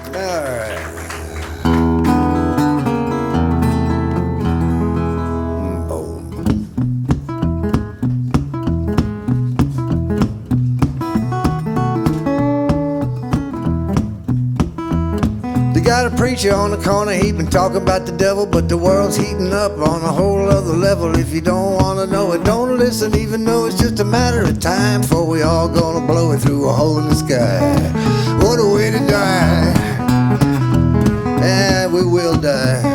Alright. Got a preacher on the corner, he been talking about the devil, but the world's heating up on a whole other level. If you don't wanna know it, don't listen, even though it's just a matter of time before we all gonna blow it through a hole in the sky. What a way to die. Yeah, we will die.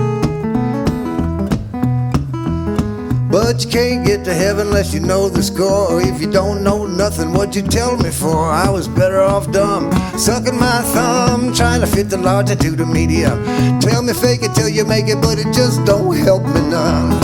But you can't get to heaven unless you know the score. If you don't know nothing, what'd you tell me for? I was better off dumb, sucking my thumb, trying to fit the large into the medium. Tell me fake it till you make it, but it just don't help me none.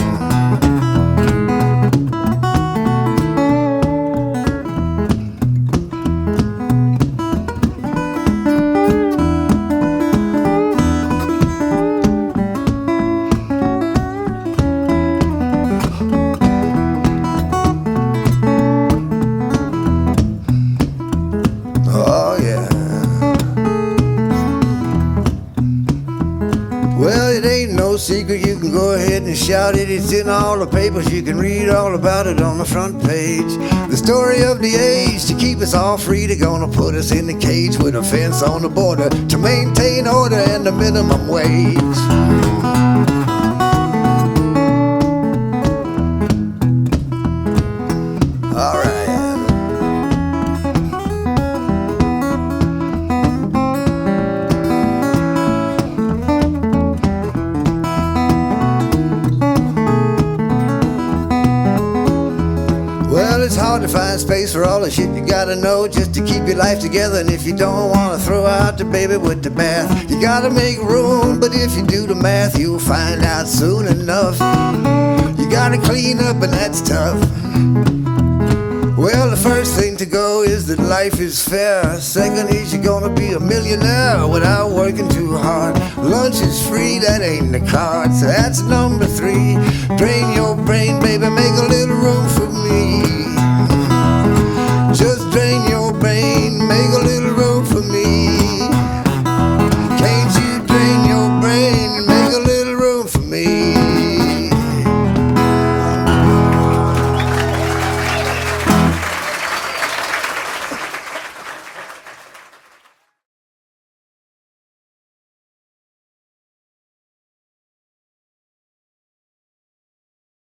Well, it ain't no secret, you can go ahead and shout it. It's in all the papers, you can read all about it on the front page. The story of the age, to keep us all free. They're gonna put us in the cage with a fence on the border to maintain order and the minimum wage. Well, it's hard to find space for all the shit you gotta know just to keep your life together. And if you don't wanna throw out the baby with the bath, you gotta make room. But if you do the math, you'll find out soon enough you gotta clean up, and that's tough. Well, the first thing to go is that life is fair. Second is you're gonna be a millionaire without working too hard. Lunch is free, that ain't the card. So that's number 3. Drain your brain, baby, make a little room for me.